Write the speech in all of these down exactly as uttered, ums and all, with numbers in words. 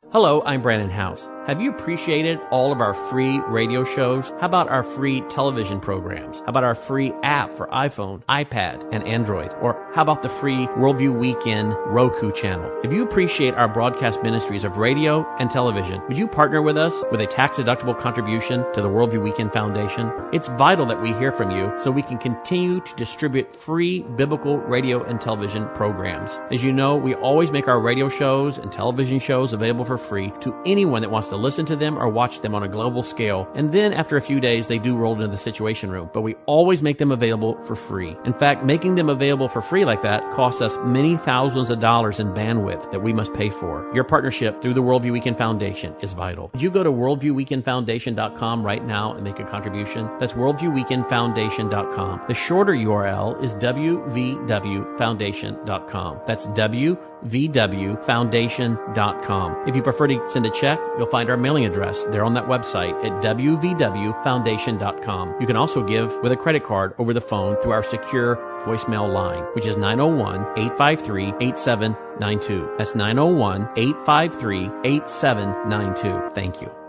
Hello, I'm Brandon House. Have you appreciated all of our free radio shows? How about our free television programs? How about our free app for iPhone, iPad, and Android? Or how about the free Worldview Weekend Roku channel? If you appreciate our broadcast ministries of radio and television, would you partner with us with a tax-deductible contribution to the Worldview Weekend Foundation? It's vital that we hear from you so we can continue to distribute free biblical radio and television programs. As you know, we always make our radio shows and television shows available for free to anyone that wants to listen to them or watch them on a global scale. And then after a few days, they do roll into the Situation Room. But we always make them available for free. In fact, making them available for free like that costs us many thousands of dollars in bandwidth that we must pay for. Your partnership through the Worldview Weekend Foundation is vital. Would you go to worldview weekend foundation dot com right now and make a contribution? That's worldview weekend foundation dot com. The shorter U R L is w v w foundation dot com. That's w v w foundation dot com. If you prefer to send a check, you'll find our mailing address there on that website at w v w foundation dot com. You can also give with a credit card over the phone through our secure voicemail line, which is nine oh one, eight five three, eight seven nine two. That's nine oh one, eight five three, eight seven nine two. Thank you.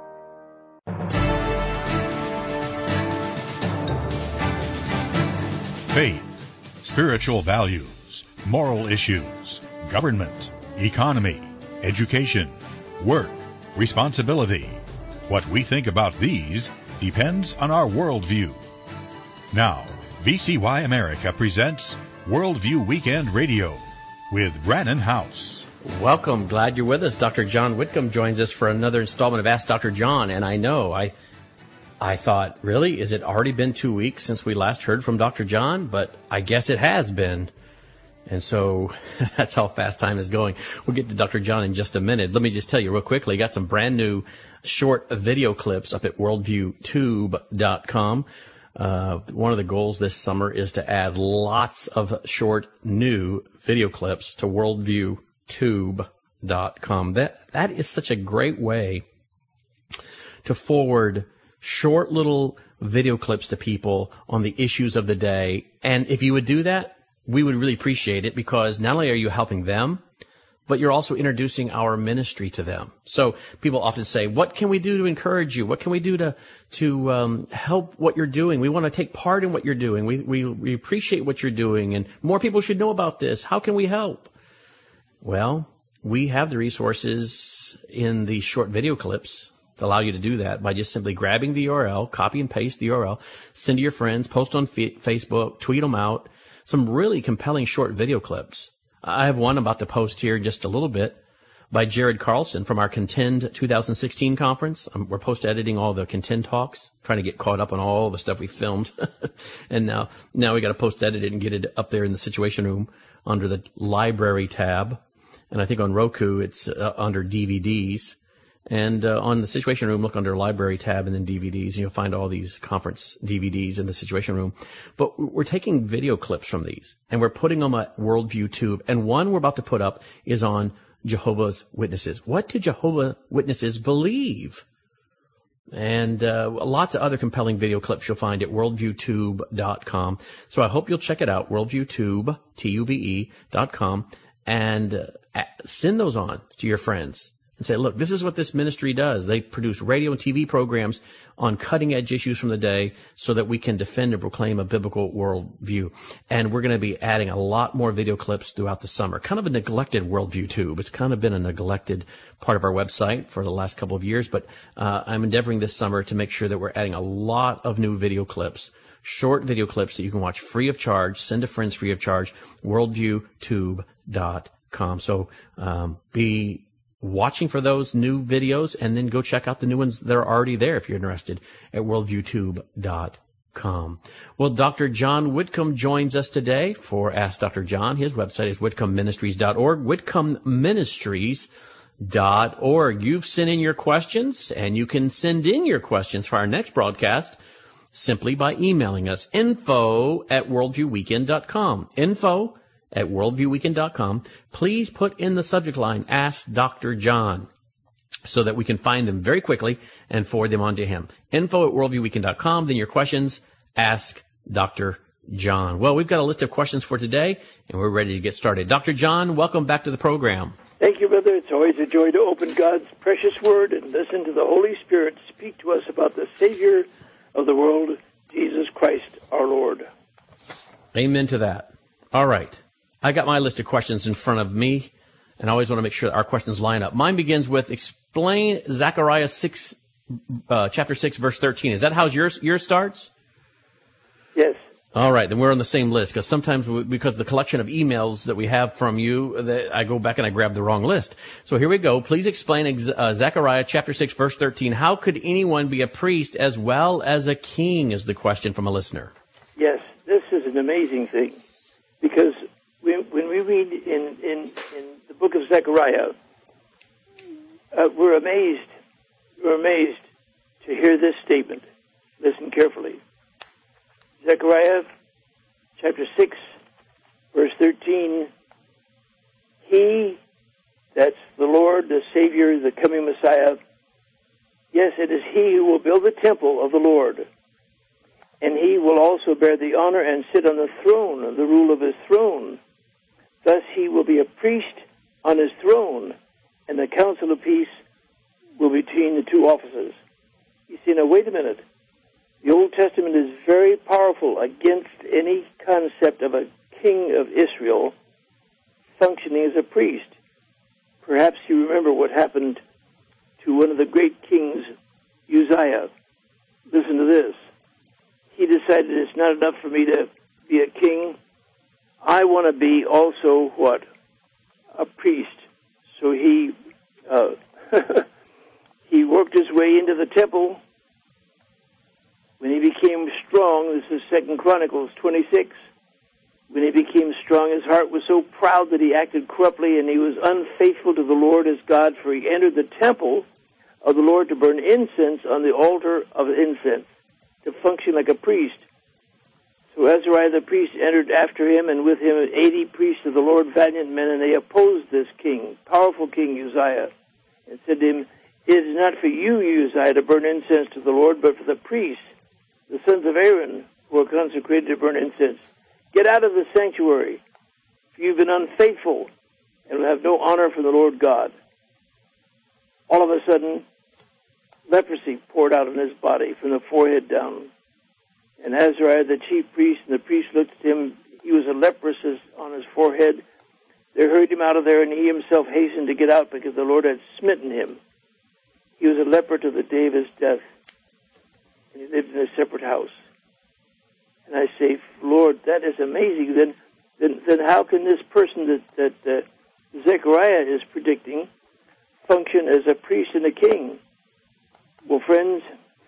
Faith, spiritual values, moral issues, government, economy, education, work, responsibility. What we think about these depends on our worldview. Now, V C Y America presents Worldview Weekend Radio with Brannon House. Welcome. Glad you're with us. Doctor John Whitcomb joins us for another installment of Ask Doctor John. And I know, I I thought, really, is it already been two weeks since we last heard from Doctor John? But I guess it has been. And so that's how fast time is going. We'll get to Doctor John in just a minute. Let me just tell you real quickly, got some brand new short video clips up at worldview tube dot com. Uh, one of the goals this summer is to add lots of short new video clips to worldview tube dot com. That, that is such a great way to forward short little video clips to people on the issues of the day. And if you would do that, we would really appreciate it, because not only are you helping them, but you're also introducing our ministry to them. So people often say, what can we do to encourage you? What can we do to to um, help what you're doing? We want to take part in what you're doing. We, we, we appreciate what you're doing, and more people should know about this. How can we help? Well, we have the resources in these short video clips to allow you to do that by just simply grabbing the U R L, copy and paste the U R L, send to your friends, post on Facebook, tweet them out. Some really compelling short video clips. I have one I'm about to post here in just a little bit by Jared Carlson from our Contend twenty sixteen conference. Um, we're post-editing all the Contend talks, trying to get caught up on all the stuff we filmed. And now, now we got to post-edit it and get it up there in the Situation Room under the Library tab. And I think on Roku, it's uh, under D V Ds. And uh, on the Situation Room, look under Library tab and then D V Ds, and you'll find all these conference D V Ds in the Situation Room. But we're taking video clips from these, and we're putting them at Worldview Tube. And one we're about to put up is on Jehovah's Witnesses. What do Jehovah's Witnesses believe? And uh, lots of other compelling video clips you'll find at worldview tube dot com. So I hope you'll check it out, worldview tube, T U B E, dot com, and uh, send those on to your friends. And say, look, this is what this ministry does. They produce radio and T V programs on cutting-edge issues from the day so that we can defend and proclaim a biblical worldview. And we're going to be adding a lot more video clips throughout the summer. Kind of a neglected Worldview Tube. It's kind of been a neglected part of our website for the last couple of years. But uh, I'm endeavoring this summer to make sure that we're adding a lot of new video clips, short video clips that you can watch free of charge, send to friends free of charge, worldview tube dot com. So um, be watching for those new videos, and then go check out the new ones that are already there if you're interested at worldview tube dot com. Well, Doctor John Whitcomb joins us today for Ask Doctor John. His website is whitcomb ministries dot org, whitcomb ministries dot org. You've sent in your questions, and you can send in your questions for our next broadcast simply by emailing us, info at worldview weekend dot com. Info at worldview weekend dot com. Please put in the subject line, Ask Doctor John, so that we can find them very quickly and forward them on to him. Info at worldview weekend dot com. Then your questions, Ask Doctor John. Well, we've got a list of questions for today, and we're ready to get started. Doctor John, welcome back to the program. Thank you, brother. It's always a joy to open God's precious word and listen to the Holy Spirit speak to us about the Savior of the world, Jesus Christ, our Lord. Amen to that. All right. I got my list of questions in front of me, and I always want to make sure that our questions line up. Mine begins with, explain Zechariah six, uh, chapter six, verse thirteen. Is that how yours, yours starts? Yes. All right, then we're on the same list, because sometimes, we, because the collection of emails that we have from you, that I go back and I grab the wrong list. So here we go. Please explain uh, Zechariah chapter six, verse thirteen. How could anyone be a priest as well as a king, is the question from a listener. Yes, this is an amazing thing, because when, when we read in, in, in the book of Zechariah, uh, we're amazed, we're amazed to hear this statement. Listen carefully. Zechariah chapter six, verse thirteen, He, that's the Lord, the Savior, the coming Messiah, yes, it is He who will build the temple of the Lord, and He will also bear the honor and sit on the throne, the rule of His throne. Thus He will be a priest on His throne, and the council of peace will be between the two offices. You see, now wait a minute. The Old Testament is very powerful against any concept of a king of Israel functioning as a priest. Perhaps you remember what happened to one of the great kings, Uzziah. Listen to this. He decided it's not enough for me to be a king. I want to be also what? A priest. So he uh, he worked his way into the temple. When he became strong, this is Second Chronicles twenty-six, when he became strong, his heart was so proud that he acted corruptly, and he was unfaithful to the Lord his God, for he entered the temple of the Lord to burn incense on the altar of incense, to function like a priest. So Azariah the priest entered after him, and with him eighty priests of the Lord, valiant men, and they opposed this king, powerful king Uzziah, and said to him, It is not for you, Uzziah, to burn incense to the Lord, but for the priests, the sons of Aaron, who are consecrated to burn incense. Get out of the sanctuary, for you've been unfaithful, and will have no honor from the Lord God. All of a sudden, leprosy poured out on his body from the forehead down. And Azariah, the chief priest, and the priest looked at him. He was a leprous on his forehead. They hurried him out of there, and he himself hastened to get out because the Lord had smitten him. He was a leper to the day of his death, and he lived in a separate house. And I say, Lord, that is amazing. Then, then, then how can this person that, that uh, Zechariah is predicting function as a priest and a king? Well, friends,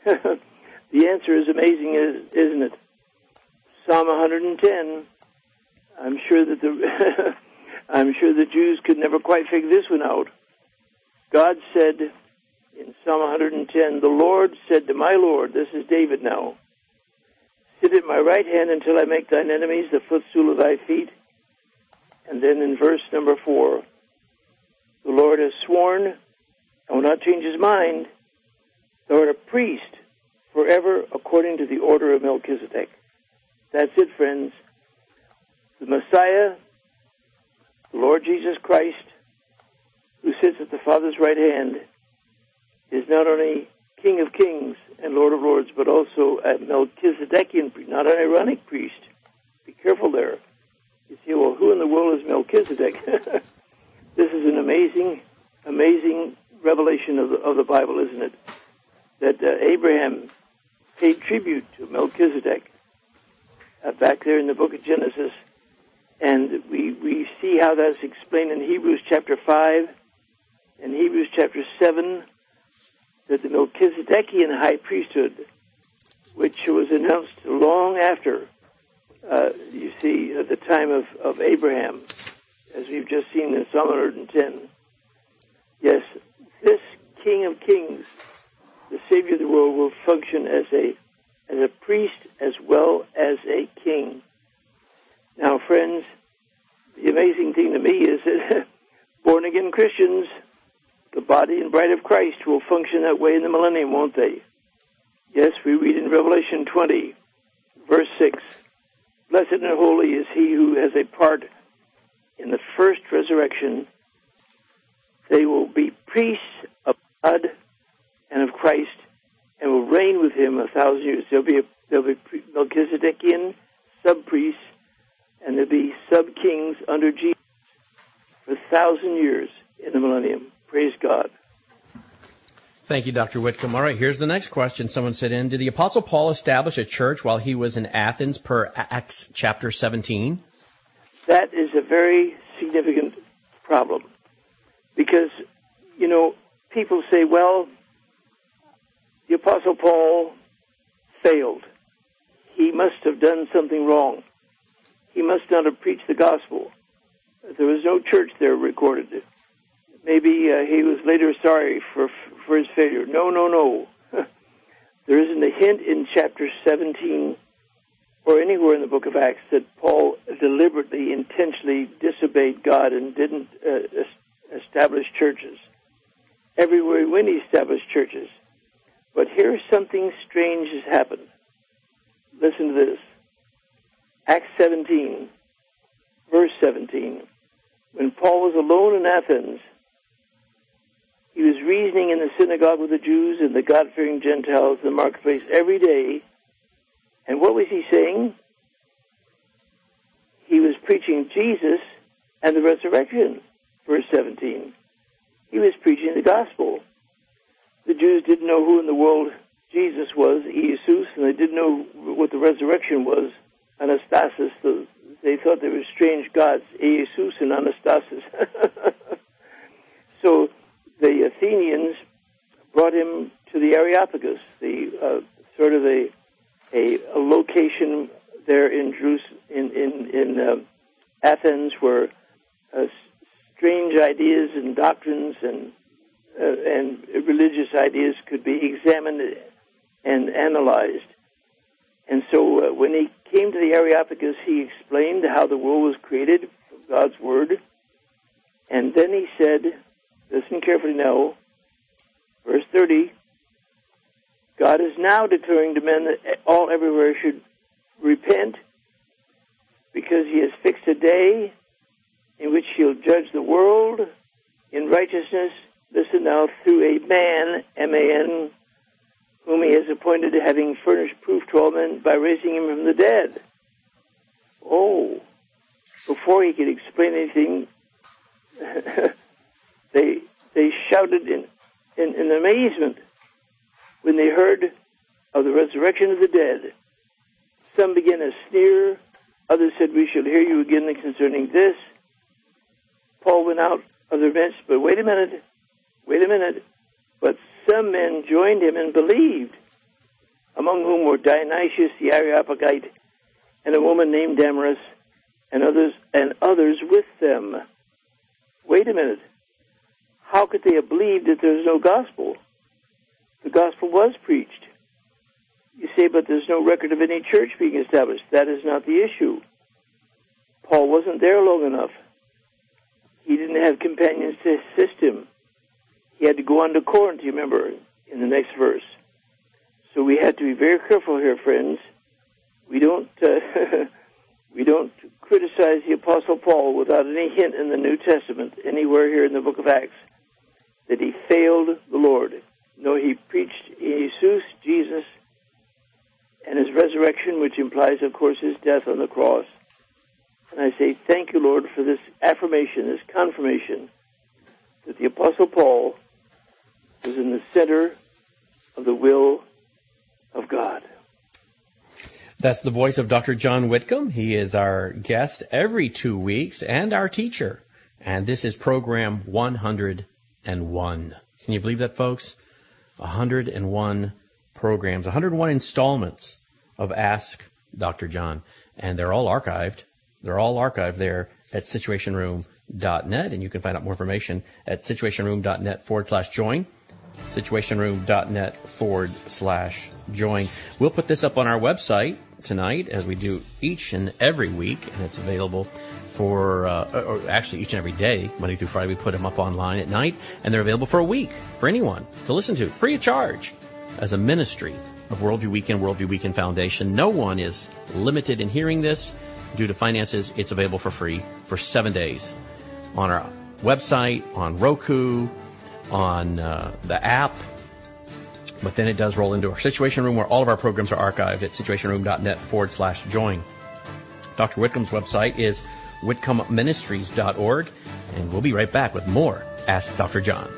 the answer is amazing, isn't it? Psalm one hundred ten. I'm sure that the I'm sure the Jews could never quite figure this one out. God said in Psalm one hundred ten, the Lord said to my Lord, this is David now, sit at my right hand until I make thine enemies the footstool of thy feet. And then in verse number four, the Lord has sworn and will not change his mind, thou art a priest forever according to the order of Melchizedek. That's it, friends. The Messiah, the Lord Jesus Christ, who sits at the Father's right hand, is not only King of Kings and Lord of Lords, but also a Melchizedekian priest, not an Aaronic priest. Be careful there. You say, well, who in the world is Melchizedek? This is an amazing, amazing revelation of the, of the Bible, isn't it? That uh, Abraham paid tribute to Melchizedek uh, back there in the book of Genesis. And we, we see how that's explained in Hebrews chapter five and Hebrews chapter seven, that the Melchizedekian high priesthood, which was announced long after, uh, you see, at the time of, of Abraham, as we've just seen in Psalm one hundred ten. Yes, this King of Kings, the Savior of the world, will function as a as a priest as well as a king. Now, friends, the amazing thing to me is that born-again Christians, the body and bride of Christ, will function that way in the millennium, won't they? Yes, we read in Revelation twenty, verse six, blessed and holy is he who has a part in the first resurrection. They will be priests of God and of Christ, and will reign with him a thousand years. There'll be a, there'll be Melchizedekian sub-priests, and there'll be sub-kings under Jesus for a thousand years in the millennium. Praise God. Thank you, Doctor Whitcomb. All right, here's the next question someone sent in. Did the Apostle Paul establish a church while he was in Athens per Acts chapter seventeen? That is a very significant problem. Because, you know, people say, well, the Apostle Paul failed. He must have done something wrong. He must not have preached the gospel. There was no church there recorded. Maybe uh, he was later sorry for for his failure. No, no, no. There isn't a hint in chapter seventeen or anywhere in the book of Acts that Paul deliberately, intentionally disobeyed God and didn't uh, establish churches. Everywhere he went, he established churches. But here's something strange has happened. Listen to this. Acts seventeen, verse seventeen. When Paul was alone in Athens, he was reasoning in the synagogue with the Jews and the God-fearing Gentiles in the marketplace every day. And what was he saying? He was preaching Jesus and the resurrection, verse seventeen. He was preaching the gospel. The Jews didn't know who in the world Jesus was, Jesus, and they didn't know what the resurrection was, Anastasis. They thought they were strange gods, Jesus and Anastasis. So the Athenians brought him to the Areopagus, the uh, sort of a, a a location there in Jerusalem, in in, in uh, Athens, where uh, strange ideas and doctrines and uh, and religious ideas could be examined and analyzed. And so uh, when he came to the Areopagus, he explained how the world was created from God's Word. And then he said, listen carefully now, verse thirty, God is now declaring to men that all everywhere should repent, because he has fixed a day in which he'll judge the world in righteousness, listen now, through a man, M A N, whom he has appointed, having furnished proof to all men by raising him from the dead. Oh, before he could explain anything, they they shouted in, in, in amazement when they heard of the resurrection of the dead. Some began to sneer. Others said, we shall hear you again concerning this. Paul went out of their midst, but wait a minute, wait a minute. But some men joined him and believed, among whom were Dionysius the Areopagite and a woman named Damaris, and others and others with them. Wait a minute. How could they have believed that there's no gospel? The gospel was preached. You say, but there's no record of any church being established. That is not the issue. Paul wasn't there long enough. He didn't have companions to assist him. He had to go on to Corinth, you remember, in the next verse. So we had to be very careful here, friends. We don't uh, we don't criticize the Apostle Paul without any hint in the New Testament, anywhere here in the book of Acts, that he failed the Lord. No, he preached Jesus, Jesus, and his resurrection, which implies, of course, his death on the cross. And I say, thank you, Lord, for this affirmation, this confirmation, that the Apostle Paul was in the center of the will of God. That's the voice of Doctor John Whitcomb. He is our guest every two weeks and our teacher. And this is program one hundred one. Can you believe that, folks? one hundred one programs, one hundred one installments of Ask Doctor John. And they're all archived. They're all archived there at situation room dot net. And you can find out more information at situation room dot net forward slash join. situation room dot net forward slash join. We'll put this up on our website tonight, as we do each and every week, and it's available for, uh, or actually each and every day, Monday through Friday. We put them up online at night, and they're available for a week for anyone to listen to, free of charge, as a ministry of Worldview Weekend, Worldview Weekend Foundation. No one is limited in hearing this due to finances. It's available for free for seven days on our website, on Roku, on uh, the app. But then it does roll into our Situation Room, where all of our programs are archived at situationroom.net forward slash join. Doctor Whitcomb's website is whitcomb ministries dot org, and we'll be right back with more Ask Doctor John.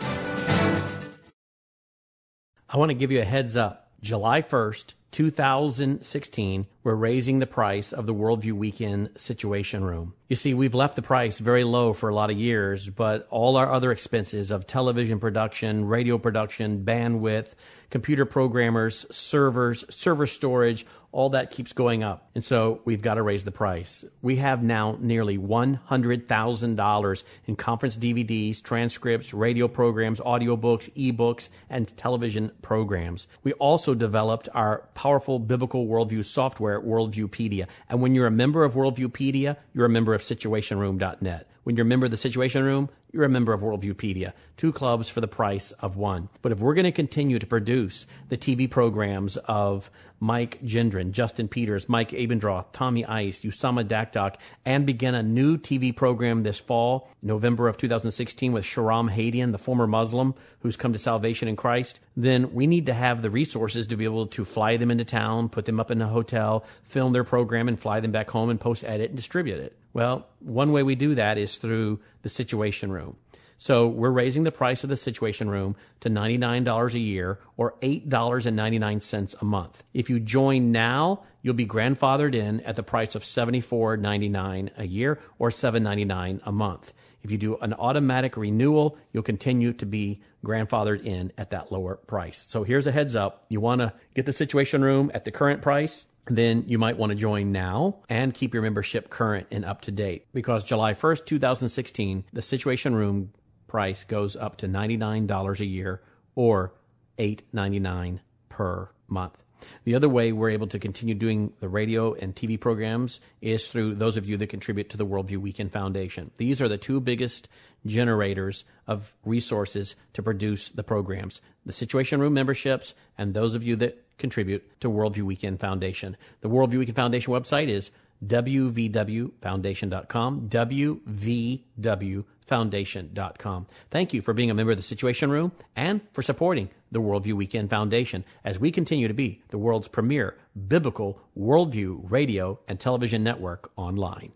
I want to give you a heads up. July first, two thousand sixteen, we're raising the price of the Worldview Weekend Situation Room. You see, we've left the price very low for a lot of years, but all our other expenses of television production, radio production, bandwidth, computer programmers, servers, server storage, all that keeps going up. And so we've got to raise the price. We have now nearly one hundred thousand dollars in conference D V Ds, transcripts, radio programs, audiobooks, ebooks, and television programs. We also developed our powerful biblical worldview software, Worldviewpedia. And when you're a member of Worldviewpedia, you're a member of situation room dot net. When you're a member of the Situation Room, you're a member of Worldviewpedia. Two clubs for the price of one. But if we're going to continue to produce the T V programs of Mike Gendron, Justin Peters, Mike Abendroth, Tommy Ice, Usama Dakdok, and begin a new T V program this fall, November of two thousand sixteen, with Sharam Hadian, the former Muslim who's come to salvation in Christ, then we need to have the resources to be able to fly them into town, put them up in a hotel, film their program, and fly them back home and post-edit and distribute it. Well, one way we do that is through the Situation Room. So we're raising the price of the Situation Room to ninety-nine dollars a year, or eight dollars and ninety-nine cents a month. If you join now, you'll be grandfathered in at the price of seventy-four ninety-nine a year, or seven ninety-nine a month. If you do an automatic renewal, you'll continue to be grandfathered in at that lower price. So here's a heads up. You want to get the Situation Room at the current price, then you might want to join now and keep your membership current and up to date, because July first, two thousand sixteen, the Situation Room price goes up to ninety-nine dollars a year, or eight ninety-nine per month. The other way we're able to continue doing the radio and T V programs is through those of you that contribute to the Worldview Weekend Foundation. These are the two biggest generators of resources to produce the programs: the Situation Room memberships and those of you that contribute to Worldview Weekend Foundation. The Worldview Weekend Foundation website is w v w foundation dot com, w v w foundation dot com. Thank you for being a member of the Situation Room and for supporting the Worldview Weekend Foundation as we continue to be the world's premier biblical worldview radio and television network online.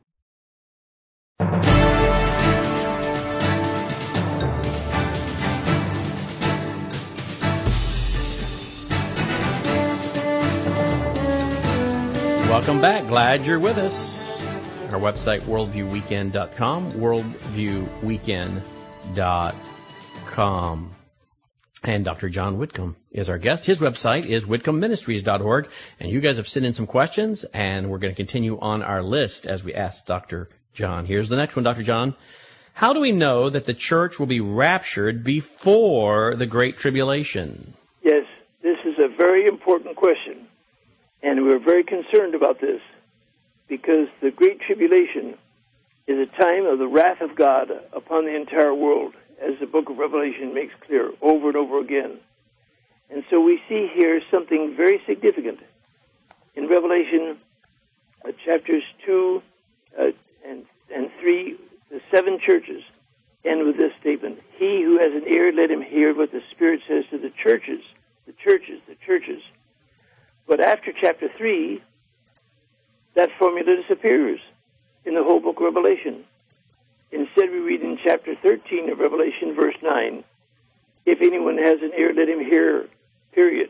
Welcome back. Glad you're with us. Our website, worldview weekend dot com, worldview weekend dot com. And Doctor John Whitcomb is our guest. His website is whitcomb ministries dot org. And you guys have sent in some questions, and we're going to continue on our list as we ask Doctor John. Here's the next one, Doctor John. How do we know that the church will be raptured before the Great Tribulation? Yes, this is a very important question. And we're very concerned about this, because the Great Tribulation is a time of the wrath of God upon the entire world, as the book of Revelation makes clear over and over again. And so we see here something very significant. In Revelation uh, chapters two uh, and, and three, the seven churches end with this statement: He who has an ear, let him hear what the Spirit says to the churches, the churches, the churches. But after chapter three, that formula disappears in the whole book of Revelation. Instead, we read in chapter thirteen of Revelation, verse nine, if anyone has an ear, let him hear, period.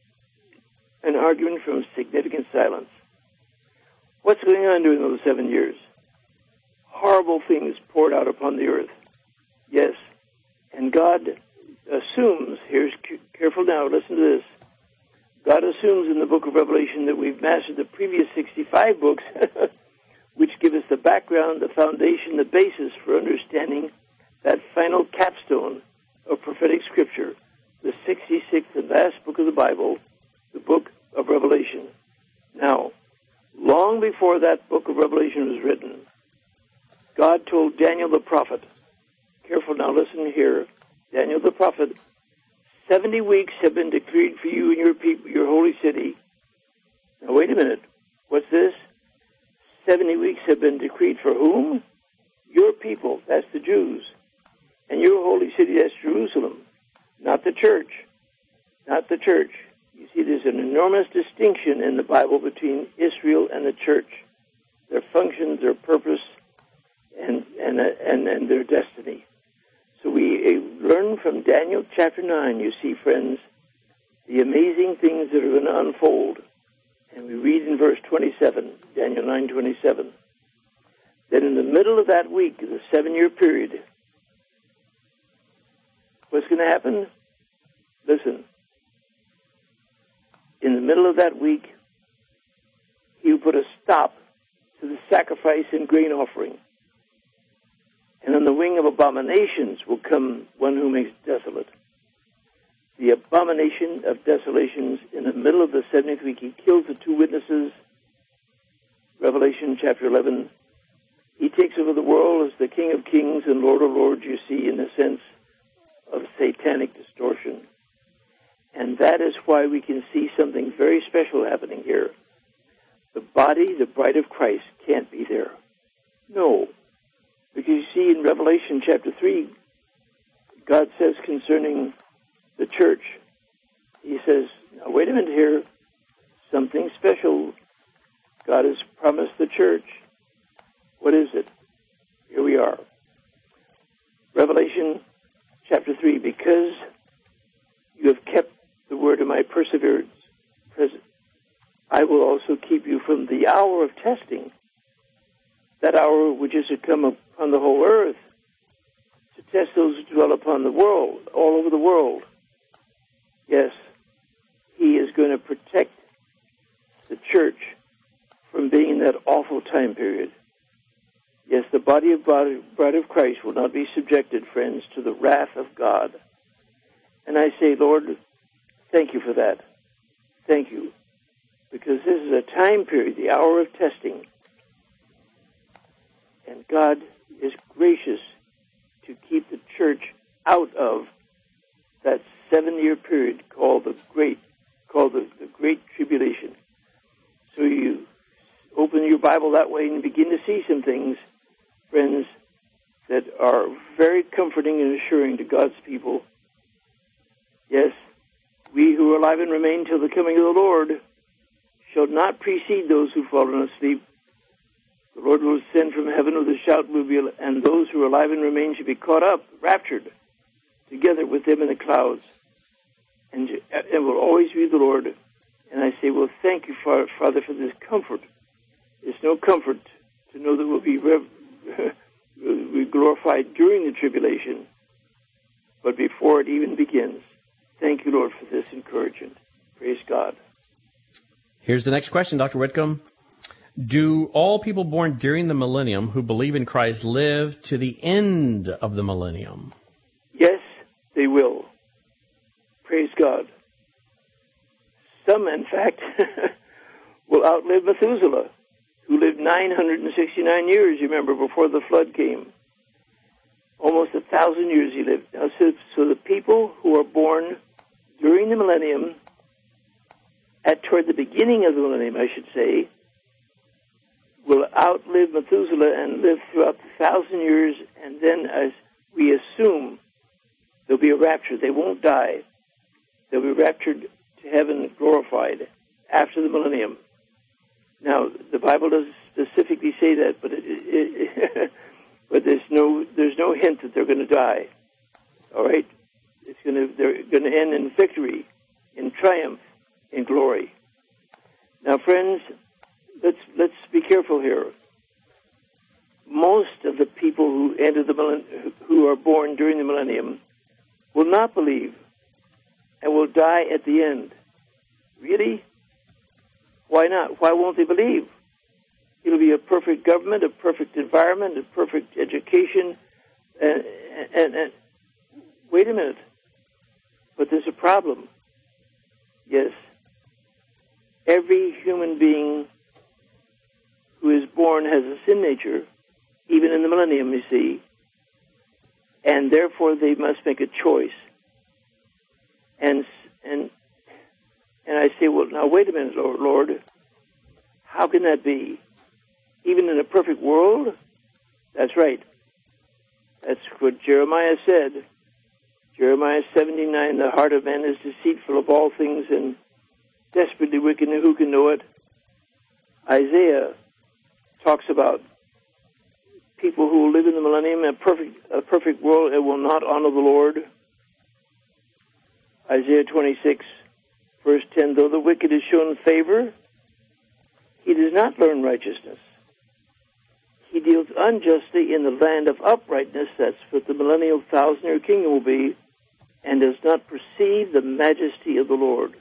An argument from significant silence. What's going on during those seven years? Horrible things poured out upon the earth. Yes. And God assumes, here's careful now, listen to this. God assumes in the book of Revelation that we've mastered the previous sixty-five books, which give us the background, the foundation, the basis for understanding that final capstone of prophetic scripture, the sixty-sixth and last book of the Bible, the book of Revelation. Now, long before that book of Revelation was written, God told Daniel the prophet, careful now, listen here, Daniel the prophet, seventy weeks have been decreed for you and your people, your holy city. Now, wait a minute. What's this? seventy weeks have been decreed for whom? Your people. That's the Jews. And your holy city, that's Jerusalem, not the church. Not the church. You see, there's an enormous distinction in the Bible between Israel and the church. Their functions, their purpose, and and and, and their destiny. So we learn from Daniel chapter nine, you see, friends, the amazing things that are going to unfold. And we read in verse twenty-seven, Daniel nine twenty-seven, that in the middle of that week, the seven-year period, what's going to happen? Listen. In the middle of that week, he will put a stop to the sacrifice and grain offering. And on the wing of abominations will come one who makes desolate. The abomination of desolations in the middle of the seventieth week. He kills the two witnesses. Revelation chapter eleven. He takes over the world as the King of Kings and Lord of Lords, you see, in the sense of satanic distortion. And that is why we can see something very special happening here. The body, the bride of Christ, can't be there. No. Because you see in Revelation chapter three, God says concerning the church, he says, now wait a minute here, something special God has promised the church. What is it? Here we are. Revelation chapter three, because you have kept the word of my perseverance, I will also keep you from the hour of testing, that hour which is to come upon the whole earth, to test those who dwell upon the world, all over the world. Yes, he is going to protect the church from being in that awful time period. Yes, the body of bride of Christ will not be subjected, friends, to the wrath of God. And I say, Lord, thank you for that. Thank you. Because this is a time period, the hour of testing. And God is gracious to keep the church out of that seven-year period called the Great, called the, the Great Tribulation. So you open your Bible that way and begin to see some things, friends, that are very comforting and assuring to God's people. Yes, we who are alive and remain till the coming of the Lord shall not precede those who've fallen asleep. The Lord will send from heaven with a shout, and those who are alive and remain shall be caught up, raptured, together with them in the clouds, and, and will always be the Lord. And I say, well, thank you, Father, for this comfort. It's no comfort to know that we'll be rev- we're glorified during the tribulation, but before it even begins. Thank you, Lord, for this encouragement. Praise God. Here's the next question, Doctor Whitcomb. Do all people born during the millennium who believe in Christ live to the end of the millennium? Yes, they will. Praise God. Some, in fact, will outlive Methuselah, who lived nine hundred sixty-nine years, you remember, before the flood came. Almost a thousand years he lived. Now, so, so the people who are born during the millennium, at toward the beginning of the millennium, I should say, will outlive Methuselah and live throughout the thousand years, and then, as we assume, there'll be a rapture. They won't die. They'll be raptured to heaven, glorified, after the millennium. Now, the Bible doesn't specifically say that, but it, it, it but there's no there's no hint that they're going to die. All right, it's going to they're going to end in victory, in triumph, in glory. Now, friends, let's let's be careful here. Most of the people who enter the millennium, who are born during the millennium, will not believe and will die at the end. Really? Why not? Why won't they believe? It'll be a perfect government, a perfect environment, a perfect education, and, and, and wait a minute. But there's a problem. Yes. Every human being who is born has a sin nature, even in the millennium, you see, and therefore they must make a choice. And and and I say, well, now wait a minute, Lord, Lord, how can that be? Even in a perfect world? That's right. That's what Jeremiah said. Jeremiah seventy-nine, the heart of man is deceitful of all things and desperately wicked, and who can know it? Isaiah talks about people who will live in the millennium, a perfect, a perfect world, and will not honor the Lord. Isaiah twenty-six, verse ten, though the wicked is shown favor, he does not learn righteousness. He deals unjustly in the land of uprightness, that's what the millennial thousand-year kingdom will be, and does not perceive the majesty of the Lord.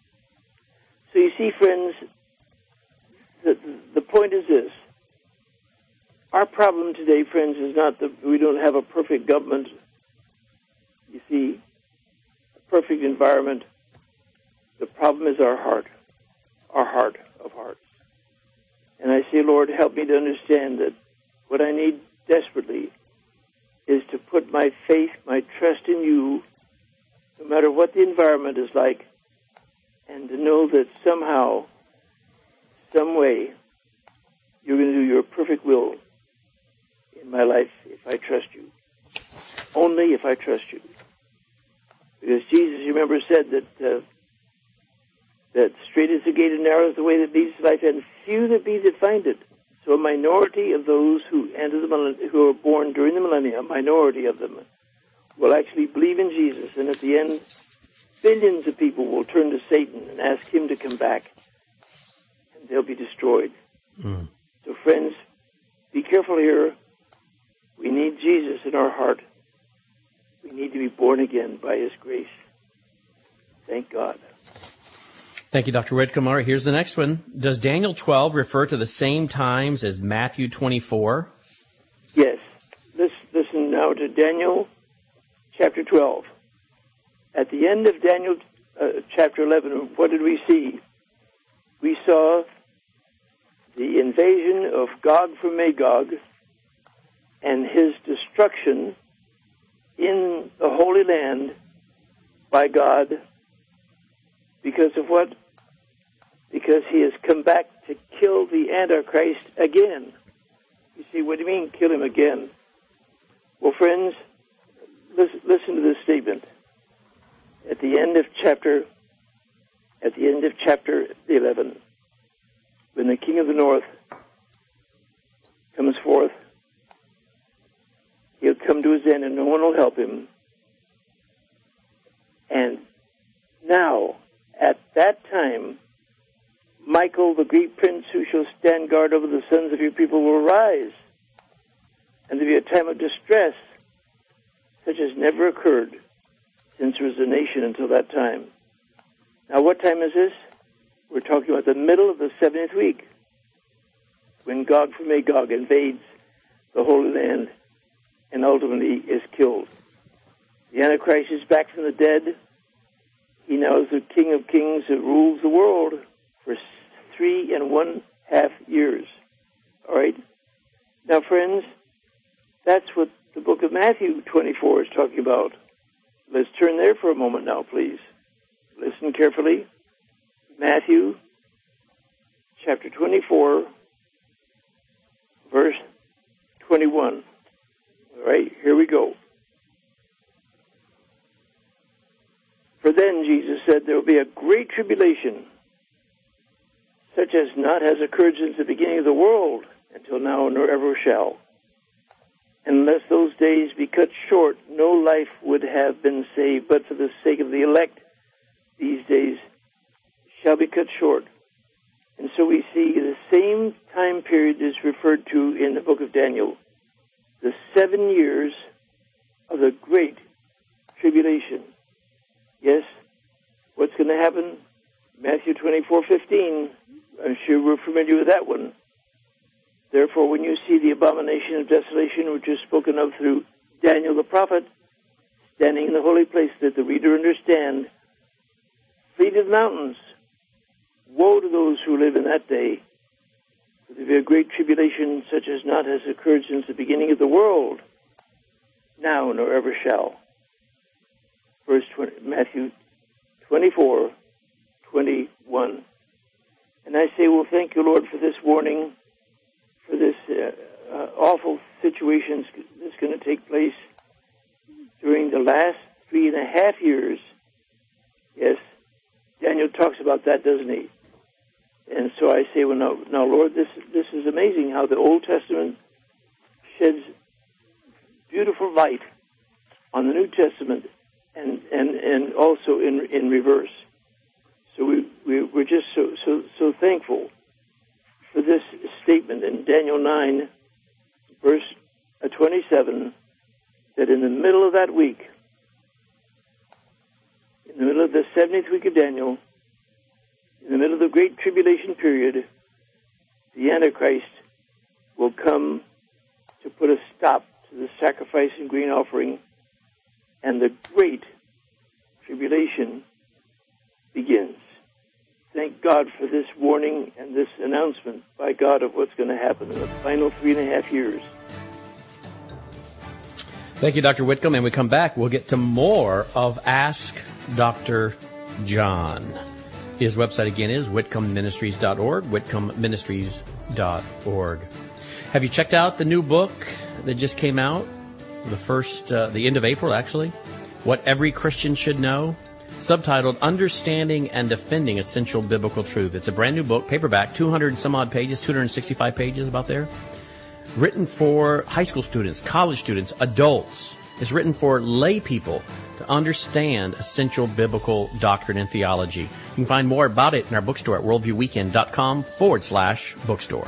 So you see, friends, the, the point is this. Our problem today, friends, is not that we don't have a perfect government, you see, a perfect environment. The problem is our heart, our heart of hearts. And I say, Lord, help me to understand that what I need desperately is to put my faith, my trust in you, no matter what the environment is like, and to know that somehow, some way, you're going to do your perfect will in my life if I trust you. Only if I trust you. Because Jesus, you remember, said that uh, that straight is the gate and narrow is the way that leads to life, and few there be that find it. So a minority of those who enter the millennium, who are born during the millennium, a minority of them, will actually believe in Jesus, and at the end, billions of people will turn to Satan and ask him to come back, and they'll be destroyed. Mm. So friends, be careful here. We need Jesus in our heart. We need to be born again by his grace. Thank God. Thank you, Doctor Whitcomb. All right, here's the next one. Does Daniel twelve refer to the same times as Matthew twenty-four? Yes. Let's listen now to Daniel chapter twelve. At the end of Daniel uh, chapter eleven, what did we see? We saw the invasion of Gog from Magog and his destruction in the Holy Land by God. Because of what? Because he has come back to kill the Antichrist again. You see, what do you mean, kill him again? Well, friends, listen, listen to this statement. At the end of chapter, at the end of chapter eleven, when the king of the north comes forth, he'll come to his end and no one will help him. And now, at that time, Michael, the great prince who shall stand guard over the sons of your people, will rise. And there will be a time of distress such as never occurred since there was a nation until that time. Now, what time is this? We're talking about the middle of the seventieth week, when Gog from Magog invades the Holy Land and ultimately is killed. The Antichrist is back from the dead. He now is the King of Kings that rules the world for three and one half years. All right? Now, friends, that's what the book of Matthew twenty-four is talking about. Let's turn there for a moment now, please. Listen carefully. Matthew chapter twenty-four, verse twenty-one. All right, here we go. For then, Jesus said, there will be a great tribulation, such as not has occurred since the beginning of the world, until now nor ever shall. Unless those days be cut short, no life would have been saved, but for the sake of the elect, these days shall be cut short. And so we see the same time period is referred to in the book of Daniel, the seven years of the great tribulation. Yes, what's going to happen? Matthew twenty-four fifteen. I'm sure we're familiar with that one. Therefore, when you see the abomination of desolation, which is spoken of through Daniel the prophet, standing in the holy place, that the reader understand, flee to the mountains. Woe to those who live in that day. For there will be a great tribulation such as not has occurred since the beginning of the world, now nor ever shall. Verse twenty, Matthew twenty-four, twenty-one. And I say, well, thank you, Lord, for this warning, for this uh, uh, awful situation that's going to take place during the last three and a half years. Yes, Daniel talks about that, doesn't he? And so I say, well, now, now Lord, this this is amazing how the Old Testament sheds beautiful light on the New Testament, and and, and also in in reverse. So we, we we're just so so so thankful for this statement in Daniel nine, verse twenty-seven, that in the middle of that week, in the middle of the seventieth week of Daniel, in the middle of the great tribulation period, the Antichrist will come to put a stop to the sacrifice and grain offering, and the great tribulation begins. Thank God for this warning and this announcement by God of what's going to happen in the final three and a half years. Thank you, Doctor Whitcomb. And we come back, we'll get to more of Ask Doctor John. His website again is whitcomb ministries dot org, whitcomb ministries dot org. Have you checked out the new book that just came out? The first, uh, the end of April, actually. What Every Christian Should Know. Subtitled Understanding and Defending Essential Biblical Truth. It's a brand new book, paperback, two hundred and some odd pages, two hundred sixty-five pages about there. Written for high school students, college students, adults. It's written for lay people to understand essential biblical doctrine and theology. You can find more about it in our bookstore at worldviewweekend.com forward slash bookstore.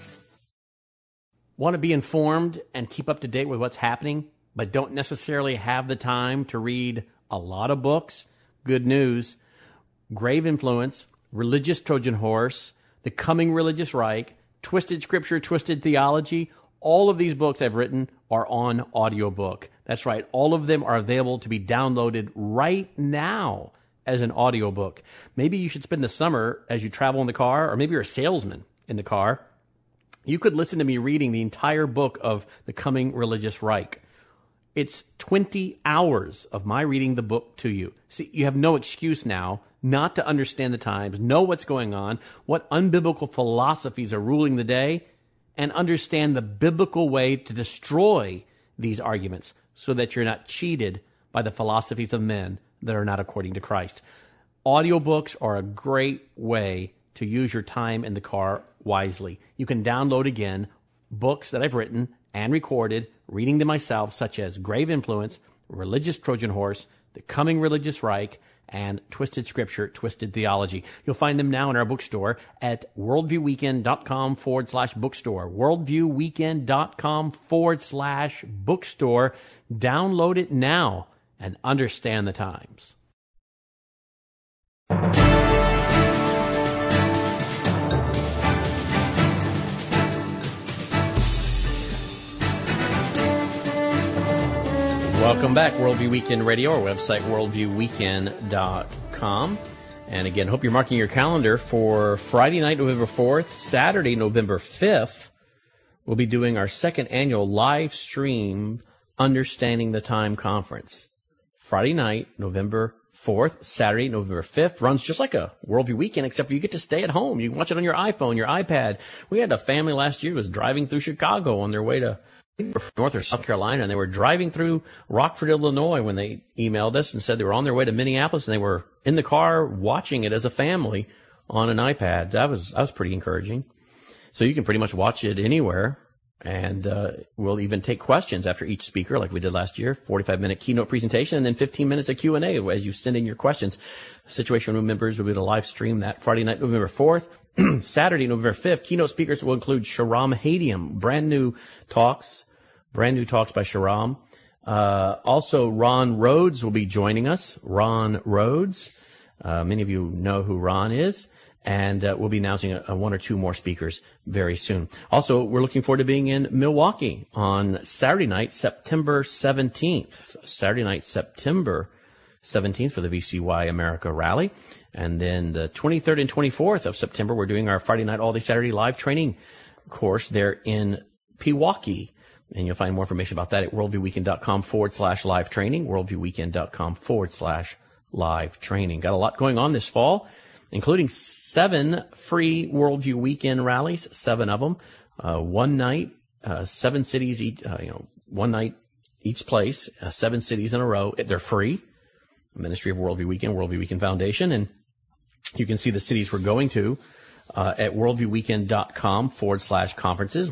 Want to be informed and keep up to date with what's happening, but don't necessarily have the time to read a lot of books? Good news. Grave Influence, Religious Trojan Horse, The Coming Religious Reich, Twisted Scripture, Twisted Theology, all of these books I've written are on audiobook. That's right. All of them are available to be downloaded right now as an audiobook. Maybe you should spend the summer as you travel in the car, or maybe you're a salesman in the car. You could listen to me reading the entire book of The Coming Religious Reich. It's twenty hours of my reading the book to you. See, you have no excuse now not to understand the times, know what's going on, what unbiblical philosophies are ruling the day, and understand the biblical way to destroy these arguments so that you're not cheated by the philosophies of men that are not according to Christ. Audiobooks are a great way to use your time in the car wisely. You can download again books that I've written and recorded, reading them myself, such as Grave Influence, Religious Trojan Horse, The Coming Religious Reich, and Twisted Scripture, Twisted Theology. You'll find them now in our bookstore at worldviewweekend.com forward slash bookstore. worldviewweekend.com forward slash bookstore. Download it now and understand the times. Welcome back, Worldview Weekend Radio, our website, worldview weekend dot com. And again, hope you're marking your calendar for Friday night, November fourth, Saturday, November fifth. We'll be doing our second annual live stream Understanding the Time Conference. Friday night, November fourth, Saturday, November fifth. Runs just like a Worldview Weekend, except for you get to stay at home. You can watch it on your iPhone, your iPad. We had a family last year who was driving through Chicago on their way to North or South Carolina, and they were driving through Rockford, Illinois when they emailed us and said they were on their way to Minneapolis, and they were in the car watching it as a family on an iPad. That was that was pretty encouraging. So you can pretty much watch it anywhere, and uh, we'll even take questions after each speaker, like we did last year, forty-five minute keynote presentation, and then fifteen minutes of Q and A as you send in your questions. Situation Room members will be able to live stream that Friday night, November fourth. Saturday, November fifth, keynote speakers will include Sharam Hadium, brand new talks, brand new talks by Sharam. Uh, also, Ron Rhodes will be joining us. Ron Rhodes, uh, many of you know who Ron is, and uh, we'll be announcing a, a one or two more speakers very soon. Also, we're looking forward to being in Milwaukee on Saturday night, September seventeenth. Saturday night, September seventeenth for the V C Y America Rally. And then the twenty-third and twenty-fourth of September, we're doing our Friday night, all day Saturday live training course there in Pewaukee. And you'll find more information about that at worldviewweekend.com forward slash live training, worldviewweekend.com forward slash live training. Got a lot going on this fall, including seven free Worldview Weekend rallies, seven of them, uh, one night, uh, seven cities, each, uh, you know, one night each place, uh, seven cities in a row. They're free. Ministry of Worldview Weekend, Worldview Weekend Foundation. And you can see the cities we're going to uh, at worldviewweekend.com forward slash conferences,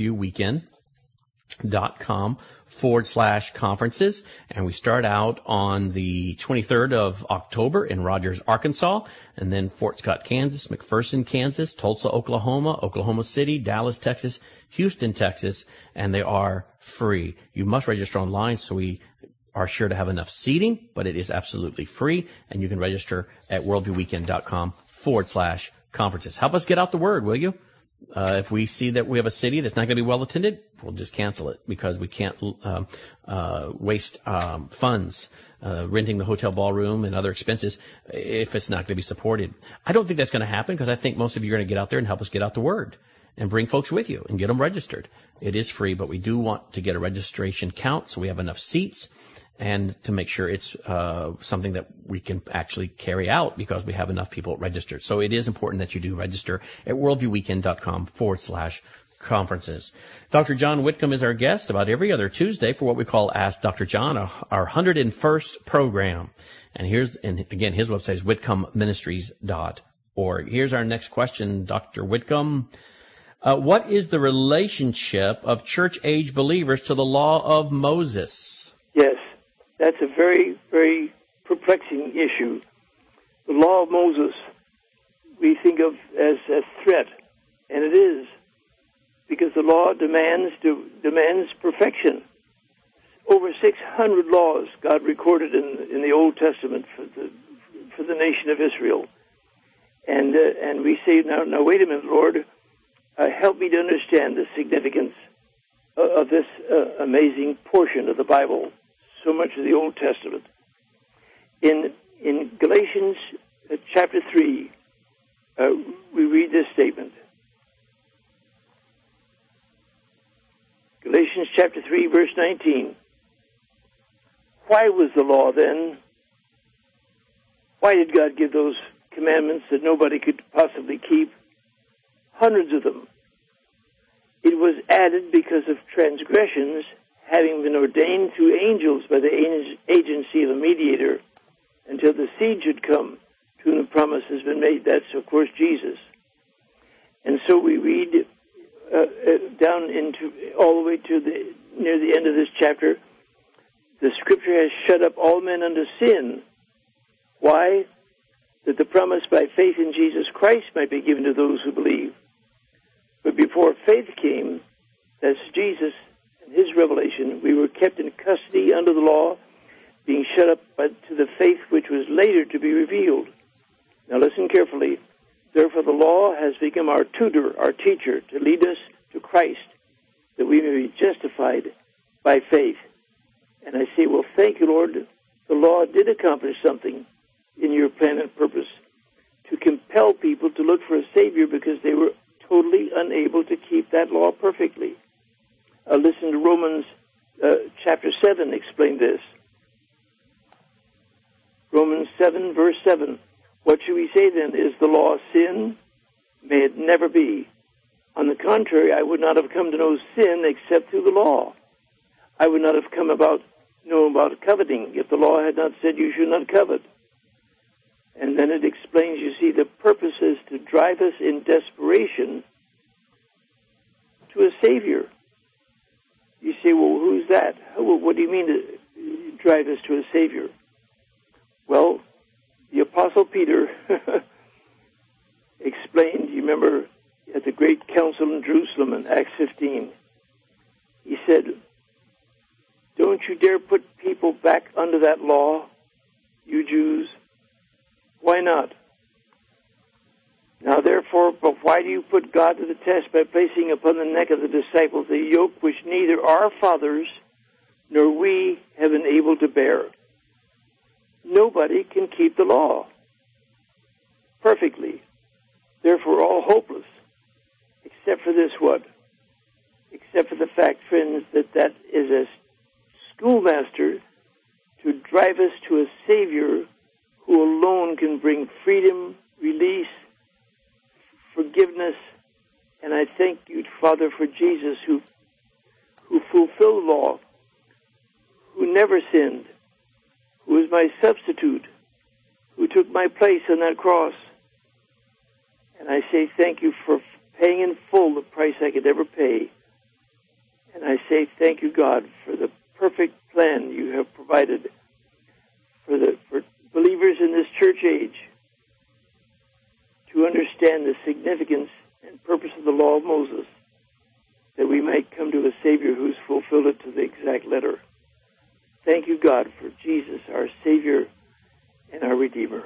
worldviewweekend.com forward slash conferences. And we start out on the twenty-third of October in Rogers, Arkansas, and then Fort Scott, Kansas, McPherson, Kansas, Tulsa, Oklahoma, Oklahoma City, Dallas, Texas, Houston, Texas, and they are free. You must register online, so we are sure to have enough seating, but it is absolutely free, and you can register at worldviewweekend.com forward slash conferences. Help us get out the word, will you? Uh, if we see that we have a city that's not going to be well attended, we'll just cancel it because we can't um, uh, waste um, funds uh, renting the hotel ballroom and other expenses if it's not going to be supported. I don't think that's going to happen because I think most of you are going to get out there and help us get out the word and bring folks with you and get them registered. It is free, but we do want to get a registration count so we have enough seats and to make sure it's uh, something that we can actually carry out because we have enough people registered. So it is important that you do register at worldviewweekend.com forward slash conferences. Doctor John Whitcomb is our guest about every other Tuesday for what we call Ask Doctor John, our one hundred first program. And here's, and again, his website is whitcomb ministries dot org. Here's our next question, Doctor Whitcomb. Uh, what is the relationship of church-age believers to the law of Moses? Yes. That's a very, very perplexing issue. The law of Moses we think of as a threat, and it is, because the law demands demands perfection. Over six hundred laws God recorded in in the Old Testament for the for the nation of Israel, and uh, and we say now now wait a minute, Lord, uh, help me to understand the significance of, of this uh, amazing portion of the Bible. So much of the Old Testament. In in Galatians uh, chapter three, uh, we read this statement. Galatians chapter three, verse nineteen. Why was the law then? Why did God give those commandments that nobody could possibly keep? Hundreds of them. It was added because of transgressions having been ordained through angels by the agency of a mediator until the seed should come to whom the promise has been made. That's, of course, Jesus. And so we read uh, uh, down into all the way to the near the end of this chapter, the Scripture has shut up all men unto sin. Why? That the promise by faith in Jesus Christ might be given to those who believe. But before faith came, that's Jesus, his revelation, we were kept in custody under the law, being shut up by, to the faith which was later to be revealed. Now listen carefully. Therefore the law has become our tutor, our teacher, to lead us to Christ, that we may be justified by faith. And I say, well, thank you, Lord. The law did accomplish something in your plan and purpose, to compel people to look for a Savior because they were totally unable to keep that law perfectly. Uh, listen to Romans uh, chapter seven explain this. Romans seven, verse seven. What should we say then? Is the law sin? May it never be. On the contrary, I would not have come to know sin except through the law. I would not have come about know about coveting if the law had not said you should not covet. And then it explains, you see, the purpose is to drive us in desperation to a Savior. You say, well, who's that? What do you mean to drive us to a Savior? Well, the Apostle Peter explained, you remember, at the great council in Jerusalem in Acts fifteen, he said, don't you dare put people back under that law, you Jews. Why not? Now, therefore, but why do you put God to the test by placing upon the neck of the disciples a yoke which neither our fathers nor we have been able to bear? Nobody can keep the law perfectly. Therefore, all hopeless, except for this what? Except for the fact, friends, that that is a schoolmaster to drive us to a Savior who alone can bring freedom, release, forgiveness, and I thank you, Father, for Jesus, who who fulfilled the law, who never sinned, who is my substitute, who took my place on that cross. And I say thank you for paying in full the price I could ever pay. And I say thank you, God, for the perfect plan you have provided for the for believers in this church age to understand the significance and purpose of the law of Moses, that we might come to a Savior who's fulfilled it to the exact letter. Thank you, God, for Jesus, our Savior and our Redeemer.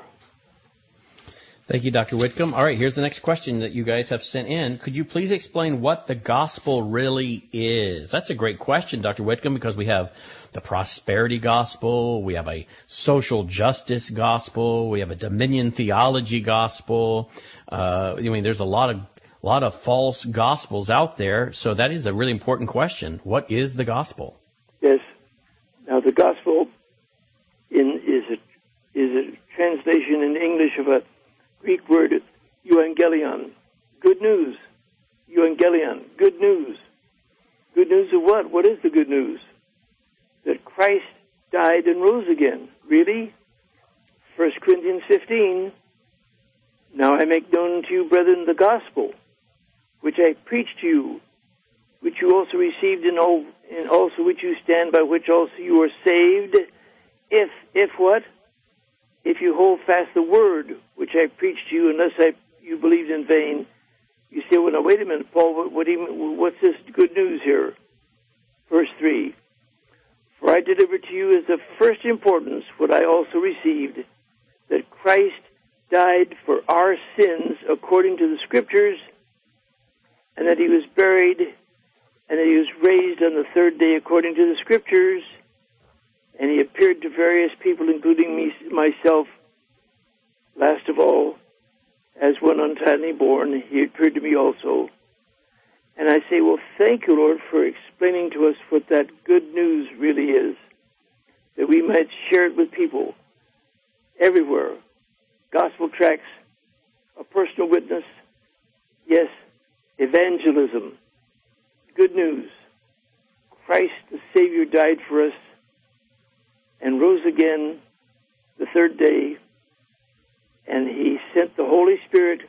Thank you, Doctor Whitcomb. All right, here's the next question that you guys have sent in. Could you please explain what the gospel really is? That's a great question, Doctor Whitcomb, because we have the prosperity gospel, we have a social justice gospel, we have a dominion theology gospel. Uh, I mean, there's a lot of a lot of false gospels out there, so that is a really important question. What is the gospel? Yes. Now, the gospel in, is a is a translation in English of a Greek word, euangelion, good news. Euangelion, good news. Good news of what? What is the good news? That Christ died and rose again. Really? First Corinthians fifteen, now I make known to you, brethren, the gospel, which I preached to you, which you also received, and also which you stand, by which also you are saved, if, if what? If you hold fast the word which I preached to you, unless I, you believed in vain. You say, well, now, wait a minute, Paul, what, what do you, what's this good news here? Verse three, for I delivered to you as of first importance what I also received, that Christ died for our sins according to the Scriptures, and that he was buried, and that he was raised on the third day according to the Scriptures, and he appeared to various people, including me, myself. Last of all, as one untimely born, he appeared to me also. And I say, well, thank you, Lord, for explaining to us what that good news really is, that we might share it with people everywhere. Gospel tracts, a personal witness, yes, evangelism, good news. Christ, the Savior, died for us and rose again the third day, and he sent the Holy Spirit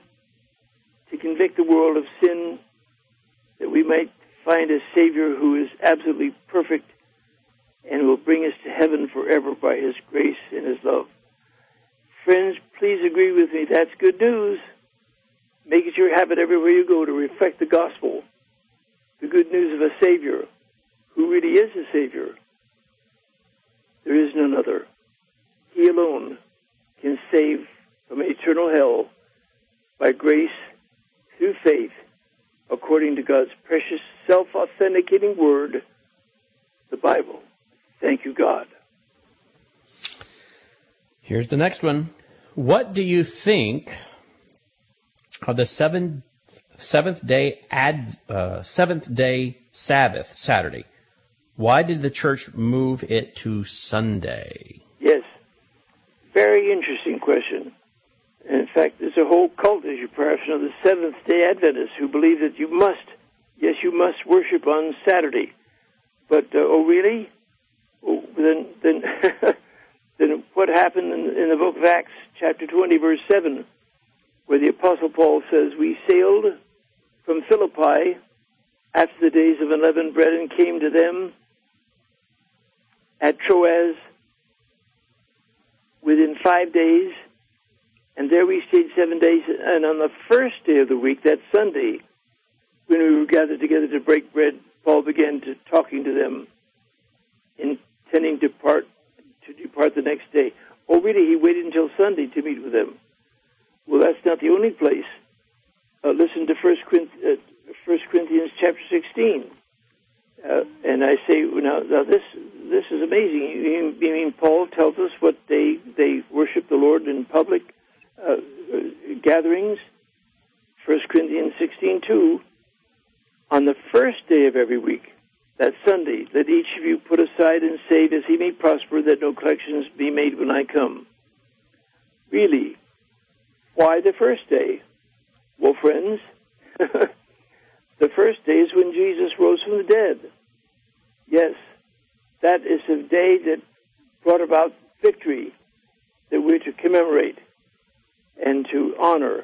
to convict the world of sin, that we might find a Savior who is absolutely perfect and will bring us to heaven forever by his grace and his love. Friends, please agree with me. That's good news. Make it your habit everywhere you go to reflect the gospel, the good news of a Savior who really is a Savior. There is none other. He alone can save from eternal hell by grace through faith, according to God's precious self-authenticating word, the Bible. Thank you, God. Here's the next one. What do you think of the seventh seventh day ad uh, seventh day Sabbath, Saturday? Why did the church move it to Sunday? Yes, very interesting question. In fact, there's a whole cult, as you perhaps know, the Seventh-day Adventists, who believe that you must, yes, you must worship on Saturday. But, uh, oh, really? Oh, then, then, then what happened in, in the book of Acts, chapter twenty, verse seven, where the Apostle Paul says, we sailed from Philippi after the days of unleavened bread and came to them at Troas within five days, and there we stayed seven days. And on the first day of the week, that Sunday, when we were gathered together to break bread, Paul began to talking to them, intending to depart to depart the next day. Oh, really? He waited until Sunday to meet with them. Well, that's not the only place. Uh, listen to First Corinthians chapter sixteen. Uh, and I say, now, now this this is amazing. You, you mean Paul tells us what they they worship the Lord in public uh, gatherings? First Corinthians sixteen two. On the first day of every week, that Sunday, let each of you put aside and save as he may prosper, that no collections be made when I come. Really? Why the first day? Well, friends, the first day is when Jesus rose from the dead. Yes, that is a day that brought about victory that we're to commemorate and to honor.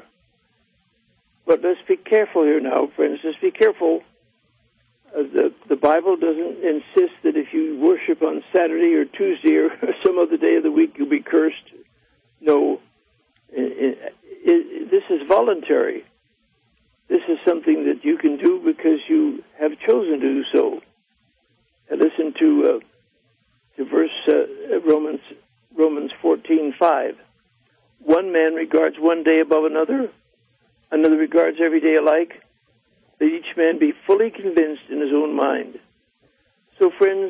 But let's be careful here now, friends. Let's be careful. Uh, the, the Bible doesn't insist that if you worship on Saturday or Tuesday or some other day of the week, you'll be cursed. No. It, it, it, this is voluntary. This is something that you can do because you have chosen to do so. And listen to uh, to verse uh, Romans Romans fourteen five. One man regards one day above another, another regards every day alike. Let each man be fully convinced in his own mind. So, friends,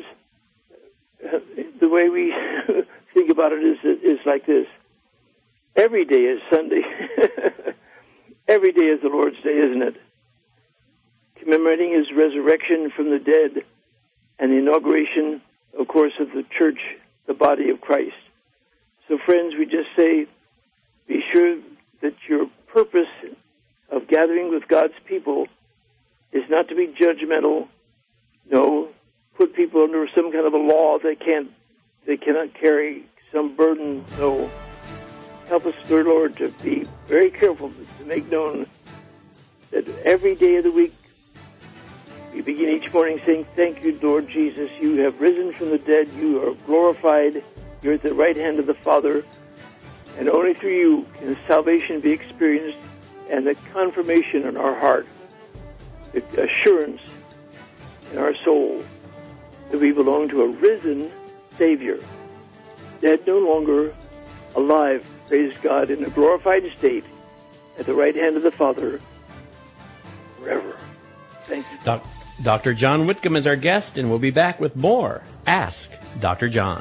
the way we think about it is is like this: every day is Sunday. Every day is the Lord's Day, isn't it? Commemorating His resurrection from the dead and the inauguration, of course, of the church, the body of Christ. So, friends, we just say, be sure that your purpose of gathering with God's people is not to be judgmental. No, put people under some kind of a law they can't, they cannot carry some burden. No. Help us, dear Lord, to be very careful to make known that every day of the week we begin each morning saying, thank you, Lord Jesus. You have risen from the dead. You are glorified. You're at the right hand of the Father. And only through you can salvation be experienced and the confirmation in our heart, the assurance in our soul that we belong to a risen Savior, dead no longer, alive, praise God, in a glorified state at the right hand of the Father forever. Thank you. Doc- Doctor John Whitcomb is our guest, and we'll be back with more Ask Doctor John.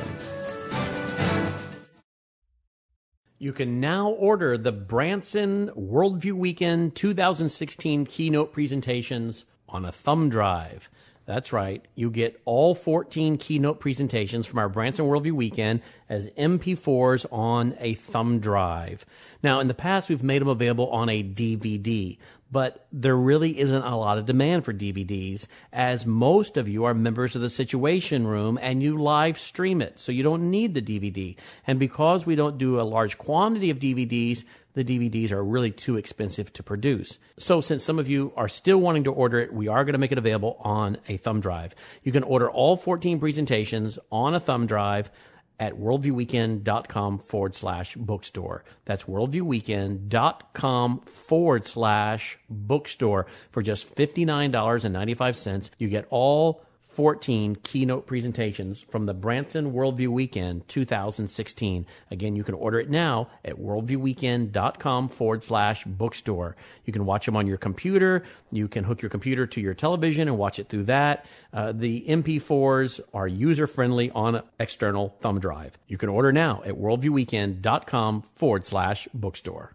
You can now order the Branson Worldview Weekend twenty sixteen keynote presentations on a thumb drive. That's right. You get all fourteen keynote presentations from our Branson Worldview Weekend as M P fours on a thumb drive. Now, in the past, we've made them available on a D V D, but there really isn't a lot of demand for D V Ds, as most of you are members of the Situation Room and you live stream it, so you don't need the D V D. And because we don't do a large quantity of D V Ds, the D V Ds are really too expensive to produce. So since some of you are still wanting to order it, we are going to make it available on a thumb drive. You can order all fourteen presentations on a thumb drive at worldviewweekend.com forward slash bookstore. That's worldviewweekend.com forward slash bookstore. For just fifty-nine dollars and ninety-five cents, you get all fourteen keynote presentations from the Branson Worldview Weekend twenty sixteen. Again, you can order it now at worldviewweekend.com forward slash bookstore. You can watch them on your computer. You can hook your computer to your television and watch it through that. Uh, the M P fours are user-friendly on an external thumb drive. You can order now at worldviewweekend.com forward slash bookstore.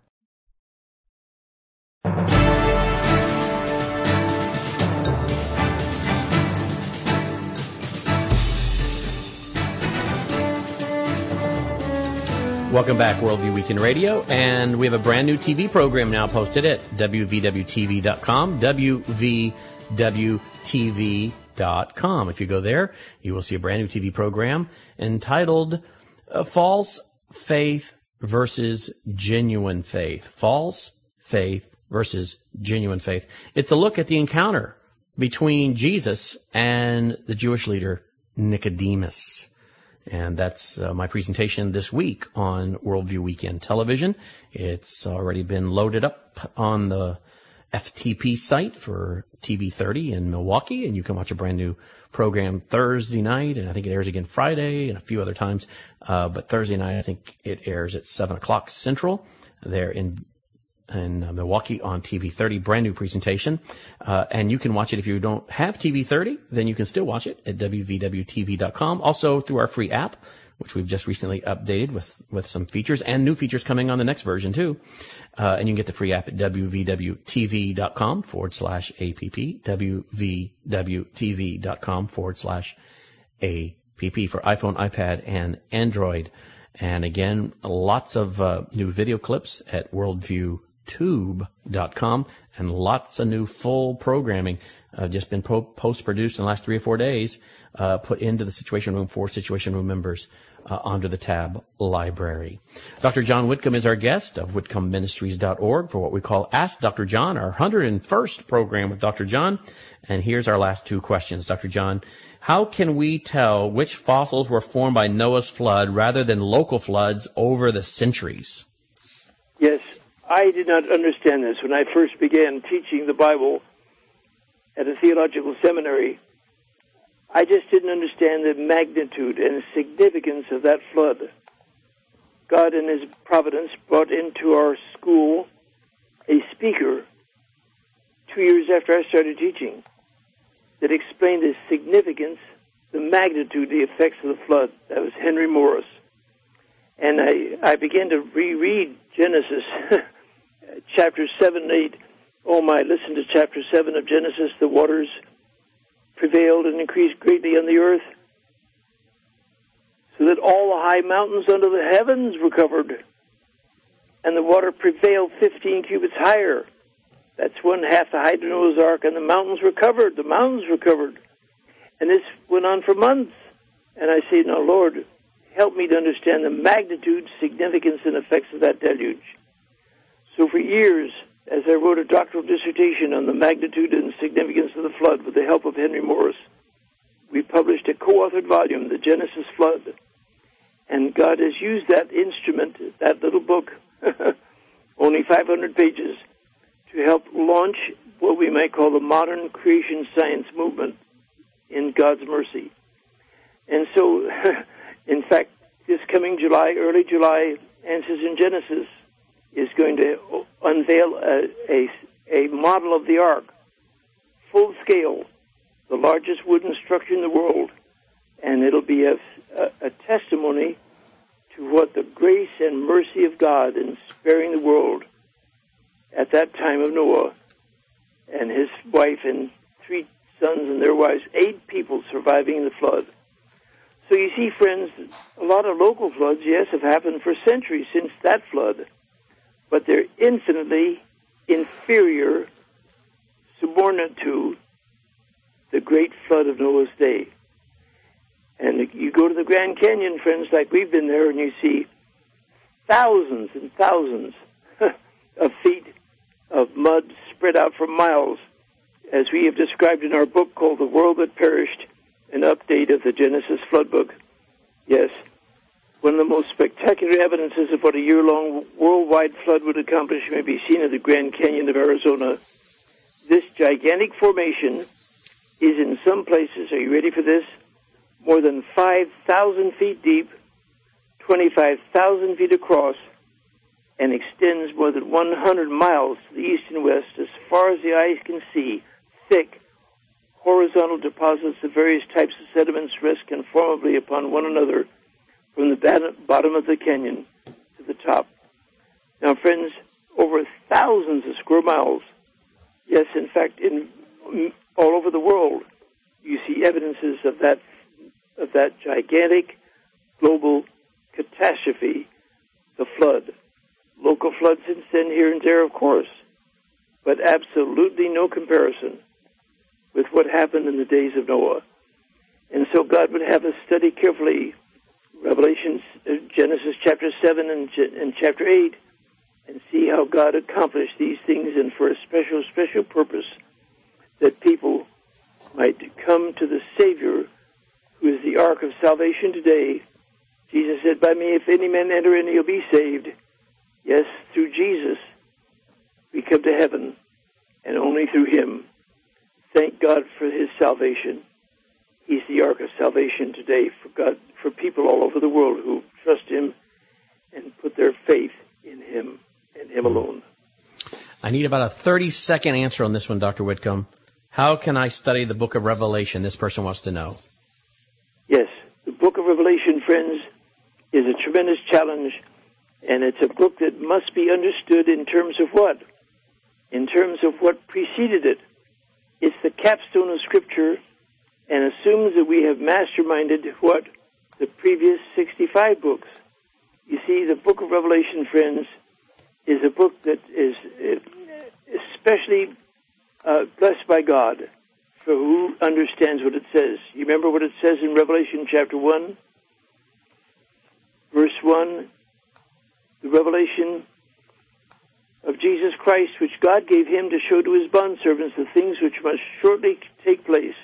Welcome back, Worldview Weekend Radio, and we have a brand new T V program now posted at W V W T V dot com, W V W T V dot com. If you go there, you will see a brand new T V program entitled uh, False Faith versus Genuine Faith. False Faith versus Genuine Faith. It's a look at the encounter between Jesus and the Jewish leader Nicodemus. And that's uh, my presentation this week on Worldview Weekend Television. It's already been loaded up on the F T P site for T V thirty in Milwaukee, and you can watch a brand new program Thursday night, and I think it airs again Friday and a few other times. Uh, but Thursday night, I think it airs at seven o'clock Central there in in uh, Milwaukee on T V thirty, brand new presentation. Uh, and you can watch it if you don't have T V thirty, then you can still watch it at W V W T V dot com. Also through our free app, which we've just recently updated with, with some features and new features coming on the next version too. Uh, and you can get the free app at W V W T V dot com forward slash app, W V W T V dot com forward slash app for iPhone, iPad, and Android. And again, lots of uh, new video clips at worldview tube dot com, and lots of new full programming uh, just been po- post-produced in the last three or four days, uh, put into the Situation Room for Situation Room members uh, under the tab Library. Doctor John Whitcomb is our guest of whitcomb ministries dot org for what we call Ask Doctor John, our one hundred first program with Doctor John. And here's our last two questions, Doctor John. How can we tell which fossils were formed by Noah's flood rather than local floods over the centuries? Yes, I did not understand this when I first began teaching the Bible at a theological seminary. I just didn't understand the magnitude and significance of that flood. God in His providence brought into our school a speaker two years after I started teaching that explained the significance, the magnitude, the effects of the flood. That was Henry Morris. And I, I began to reread Genesis, chapter seven and eight. Oh my, listen to chapter seven of Genesis. The waters prevailed and increased greatly on the earth, so that all the high mountains under the heavens were covered, and the water prevailed fifteen cubits higher. That's one half the height of Noah's Ark, and the mountains were covered. The mountains were covered. And this went on for months. And I say, now, Lord, help me to understand the magnitude, significance, and effects of that deluge. So for years, as I wrote a doctoral dissertation on the magnitude and significance of the flood with the help of Henry Morris, we published a co-authored volume, The Genesis Flood. And God has used that instrument, that little book, only five hundred pages, to help launch what we might call the modern creation science movement in God's mercy. And so, in fact, this coming July, early July, Answers in Genesis is going to unveil a, a, a model of the ark, full scale, the largest wooden structure in the world, and it'll be a, a, a testimony to what the grace and mercy of God in sparing the world at that time of Noah and his wife and three sons and their wives, eight people surviving in the flood. So you see, friends, a lot of local floods, yes, have happened for centuries since that flood, but they're infinitely inferior, subordinate to the great flood of Noah's day. And you go to the Grand Canyon, friends, like we've been there, and you see thousands and thousands of feet of mud spread out for miles, as we have described in our book called The World That Perished, an update of the Genesis flood book. Yes, one of the most spectacular evidences of what a year-long worldwide flood would accomplish may be seen at the Grand Canyon of Arizona. This gigantic formation is in some places, are you ready for this, more than five thousand feet deep, twenty-five thousand feet across, and extends more than one hundred miles to the east and west as far as the eye can see. Thick, horizontal deposits of various types of sediments rest conformably upon one another from the bottom of the canyon to the top. Now, friends, over thousands of square miles, yes, in fact, in all over the world, you see evidences of that of that gigantic global catastrophe, the flood. Local floods since then here and there, of course, but absolutely no comparison with what happened in the days of Noah. And so God would have us study carefully Revelation, uh, Genesis chapter seven and, and chapter eight, and see how God accomplished these things, and for a special, special purpose, that people might come to the Savior, who is the ark of salvation today. Jesus said, by me, if any man enter in, he'll be saved. Yes, through Jesus, we come to heaven, and only through him. Thank God for his salvation. He's the ark of salvation today for God, for people all over the world who trust him and put their faith in him and him alone. I need about a thirty-second answer on this one, Doctor Whitcomb. How can I study the book of Revelation? This person wants to know. Yes, the book of Revelation, friends, is a tremendous challenge, and it's a book that must be understood in terms of what? In terms of what preceded it. It's the capstone of Scripture and assumes that we have masterminded what? The previous sixty-five books. You see, the book of Revelation, friends, is a book that is especially uh, blessed by God for who understands what it says. You remember what it says in Revelation chapter one, verse one, the revelation of Jesus Christ, which God gave him to show to his bondservants the things which must shortly take place.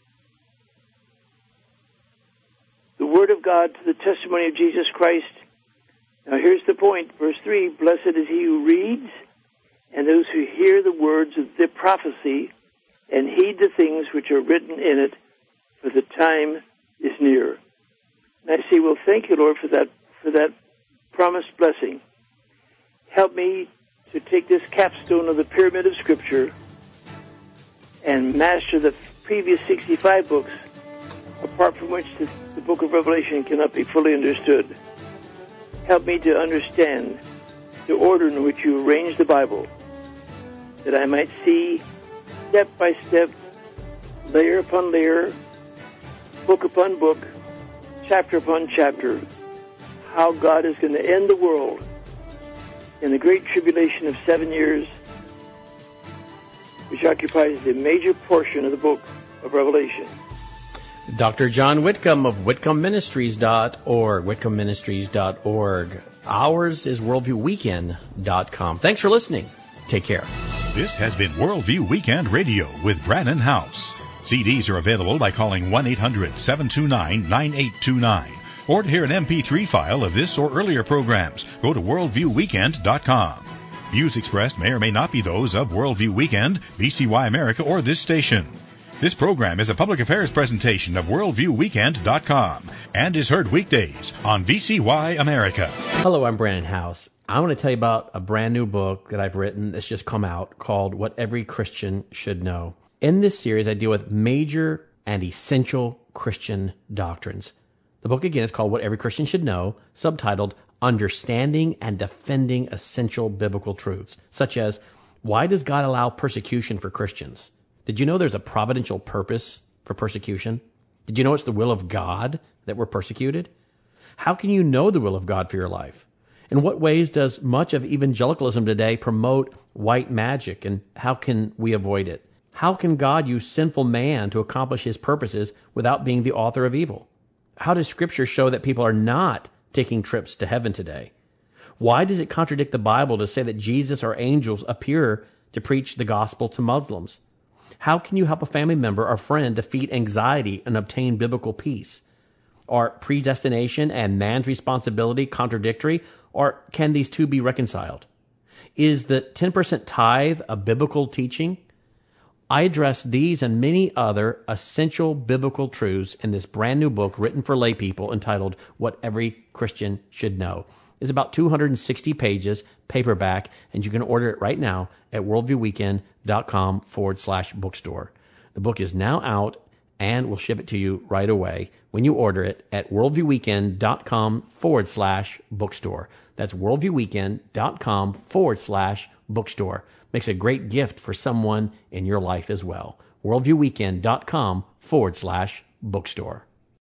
The word of God to the testimony of Jesus Christ. Now here's the point, verse three, blessed is he who reads, and those who hear the words of the prophecy, and heed the things which are written in it, for the time is near. And I say, well, thank you, Lord, for that, for that promised blessing. Help me to take this capstone of the pyramid of Scripture and master the previous sixty-five books, apart from which the, the book of Revelation cannot be fully understood. Help me to understand the order in which you arrange the Bible, that I might see step by step, layer upon layer, book upon book, chapter upon chapter, how God is going to end the world in the great tribulation of seven years, which occupies a major portion of the book of Revelation. Doctor John Whitcomb of whitcomb ministries dot org, whitcomb ministries dot org. Ours is worldview weekend dot com. Thanks for listening. Take care. This has been Worldview Weekend Radio with Brannon Howse. C Ds are available by calling one eight hundred seven two nine nine eight two nine. Or to hear an M P three file of this or earlier programs, go to worldview weekend dot com. Views expressed may or may not be those of Worldview Weekend, V C Y America, or this station. This program is a public affairs presentation of worldview weekend dot com and is heard weekdays on V C Y America. Hello, I'm Brannon Howse. I want to tell you about a brand new book that I've written that's just come out called What Every Christian Should Know. In this series, I deal with major and essential Christian doctrines. The book, again, is called What Every Christian Should Know, subtitled Understanding and Defending Essential Biblical Truths, such as, why does God allow persecution for Christians? Did you know there's a providential purpose for persecution? Did you know it's the will of God that we're persecuted? How can you know the will of God for your life? In what ways does much of evangelicalism today promote white magic, and how can we avoid it? How can God use sinful man to accomplish his purposes without being the author of evil? How does Scripture show that people are not taking trips to heaven today? Why does it contradict the Bible to say that Jesus or angels appear to preach the gospel to Muslims? How can you help a family member or friend defeat anxiety and obtain biblical peace? Are predestination and man's responsibility contradictory, or can these two be reconciled? Is the ten percent tithe a biblical teaching? I address these and many other essential biblical truths in this brand new book written for lay people entitled What Every Christian Should Know. It's about two hundred sixty pages, paperback, and you can order it right now at worldviewweekend.com forward slash bookstore. The book is now out, and we'll ship it to you right away when you order it at worldviewweekend.com forward slash bookstore. That's worldviewweekend.com forward slash bookstore. Makes a great gift for someone in your life as well. worldviewweekend.com forward slash bookstore.